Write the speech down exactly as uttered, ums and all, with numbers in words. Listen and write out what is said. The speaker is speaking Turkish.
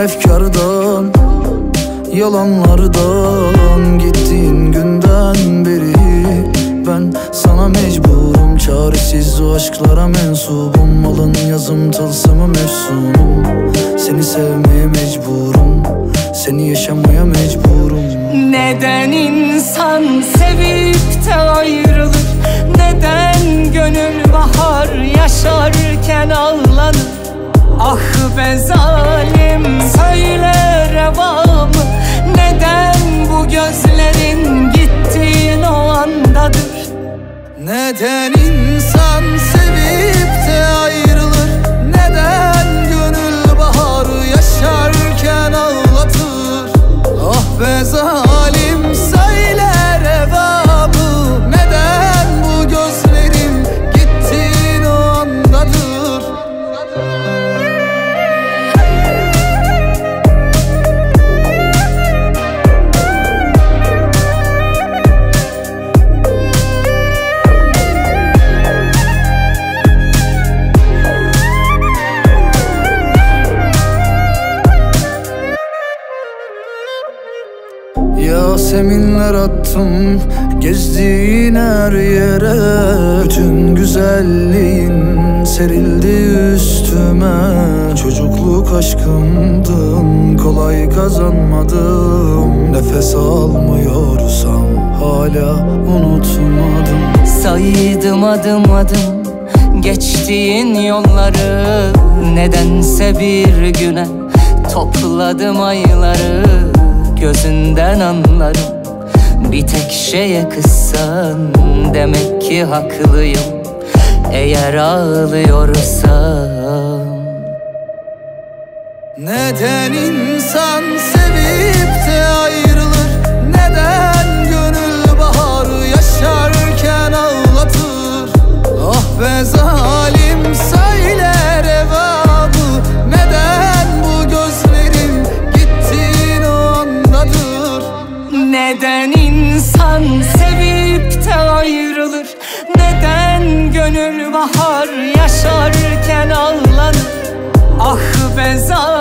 efkardan, yalanlardan. Gittiğin günden beri ben sana mecburum. Çaresiz o aşklara mensubum. Alın yazım tılsımı mefsunum. Seni sevmeye mecburum, seni yaşamaya mecburum. Neden insan sevip de ayrılır? Neden gönül bahar yaşarken ağlanır? Ah be zalim, söyle reva mı? Neden bu gözlerin gittiğin o andadır? Neden insan sevip de ayrılır? Neden gönül bahar yaşarken ağlatır? Ah be zalim, söyle reva mı? Neden bu gözlerin gittiğin o andadır? Yaseminler attım gezdiğin her yere. Bütün güzelliğin serildi üstüme. Çocukluk aşkımdın, kolay kazanmadım. Nefes almıyorsam hala unutmadım. Saydım adım adım geçtiğin yolları. Nedense bir güne topladım ayları. Gözünden anlarım, bir tek şeye kızsan. Demek ki haklıyım eğer ağlıyorsam. Neden insan sevip de ayrılır? Neden gönül bahar yaşarken ağlatır? Ah be zalim, söyle reva mı? Neden bu gözlerin gittiğin o andadır? Neden insan sevip de ayrılır? Neden gönül bahar yaşarken ağlanır? Ah be zalim,